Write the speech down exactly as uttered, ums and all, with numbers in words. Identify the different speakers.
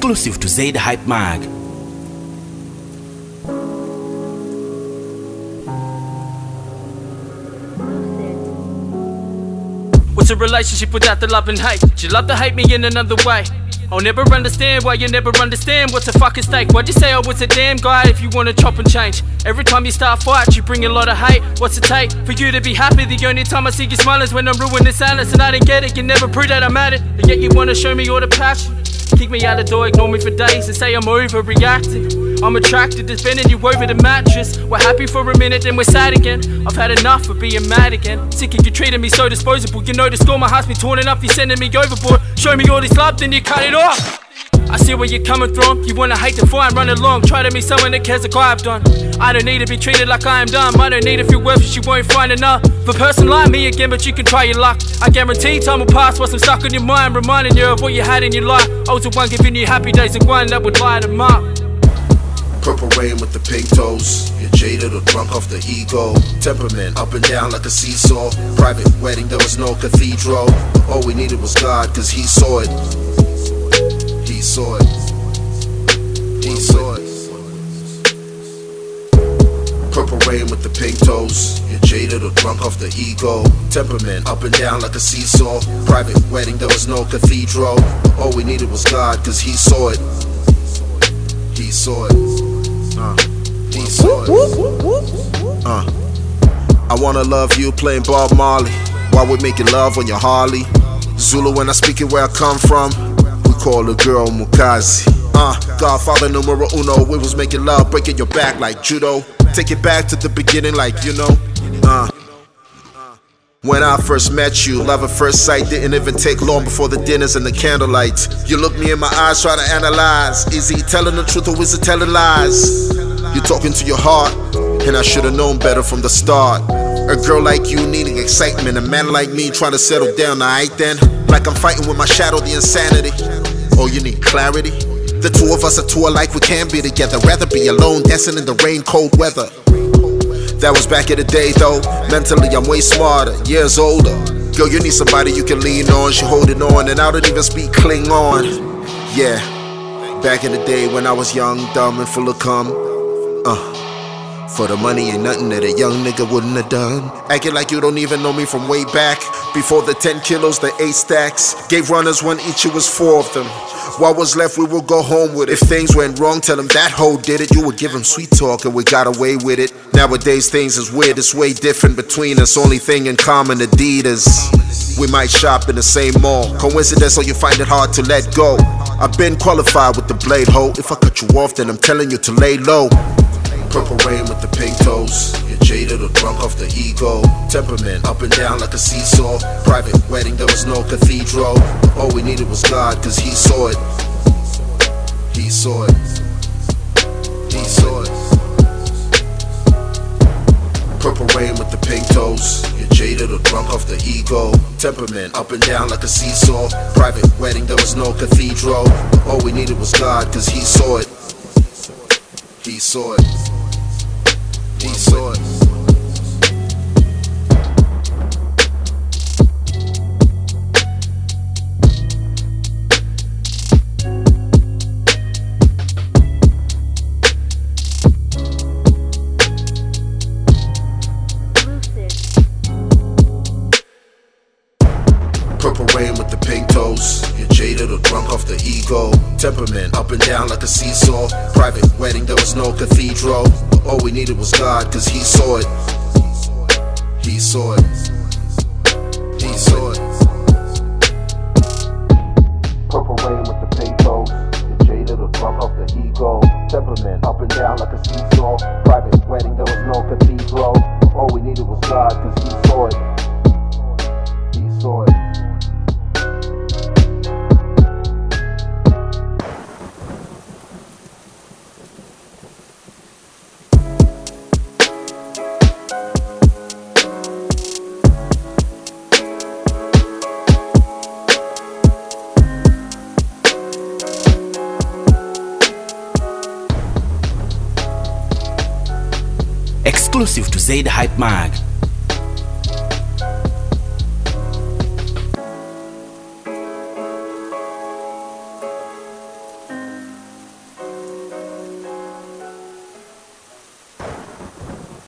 Speaker 1: Exclusive to Zay the Hype Mag.
Speaker 2: What's a relationship without the love and hate? You love to hate me in another way. I'll never understand why you never understand what's a fucking stake. Why'd you say I was a damn guy if you wanna chop and change? Every time you start fights, you bring a lot of hate. What's it take for you to be happy? The only time I see you smile is when I'm ruining silence, and I didn't get it. You never prove that I'm at it, and yet you wanna show me all the passion. Kick me out the door, ignore me for days, and say I'm overreacting. I'm attracted to spending you over the mattress. We're happy for a minute, then we're sad again. I've had enough of being mad again. Sick of you treating me so disposable. You know the score, my heart's been torn enough. You're sending me overboard. Show me all this love, then you cut it off. I see where you're coming from. You wanna hate the fire, run along. Try to be someone that cares like I've done. I don't need to be treated like I am dumb. I don't need to feel worthless, you won't find enough for a person like me again, but you can try your luck. I guarantee time will pass whilst I'm stuck on your mind, reminding you of what you had in your life. I was the one giving you happy days and one that would light them up.
Speaker 3: Purple rain with the pink toes. You're jaded or drunk off the ego. Temperament up and down like a seesaw. Private wedding, there was no cathedral. All we needed was God, cause he saw it. He saw it. He saw it. Purple rain with the pink toes. You're jaded or drunk off the ego. Temperament up and down like a seesaw. Private wedding, there was no cathedral. All we needed was God, cause he saw it. He saw it. Uh, he saw it. Uh, I wanna love you playing Bob Marley while we're making love on your Harley. Zulu when I speak it where I come from. We call the girl Mukazi. Uh, Godfather numero uno. We was making love, breaking your back like judo. Take it back to the beginning like you know. Uh. When I first met you, love at first sight didn't even take long before the dinners and the candlelight. You looked me in my eyes trying to analyze. Is he telling the truth or is he telling lies? You're talking to your heart, and I should've known better from the start. A girl like you needing excitement, a man like me trying to settle down, alright then? Like I'm fighting with my shadow, the insanity. Oh, you need clarity? The two of us are too alike, we can't be together. Rather be alone, dancing in the rain, cold weather. That was back in the day though. Mentally I'm way smarter, years older. Girl, you need somebody you can lean on. She holding on and I don't even speak Klingon. Yeah, back in the day when I was young, dumb and full of cum. Uh, for the money ain't nothing that a young nigga wouldn't have done. Acting like you don't even know me from way back. Before the ten kilos, the eight stacks. Gave runners one each, it was four of them. What was left, we will go home with it. If things went wrong, tell him that hoe did it. You would give him sweet talk and we got away with it. Nowadays things is weird, it's way different between us. Only thing in common, Adidas. We might shop in the same mall. Coincidence or you find it hard to let go. I've been qualified with the blade hoe. If I cut you off, then I'm telling you to lay low. Purple rain with the pink toes. You're jaded or drunk off the ego. Temperament up and down like a seesaw. Private wedding, there was no cathedral. All we needed was God, cause he saw it. He saw it. He saw it. Purple rain with the pink toes. You're jaded or drunk off the ego. Temperament up and down like a seesaw. Private wedding, there was no cathedral. All we needed was God, cause he saw it. He saw it. He saw it. Purple rain with the pink toes. You're jaded or drunk off the ego. Temperament up and down like a seesaw. Private wedding, there was no cathedral. All we needed was God, cause he saw it. He saw it. He saw it. Purple rain with the pink toes. You're jaded or drunk off the ego. Temperament up and down like a seesaw. Private wedding, there was no cathedral. All we needed was God, cause he saw it. He saw it.
Speaker 1: Exclusive to Zay the Hype Mag.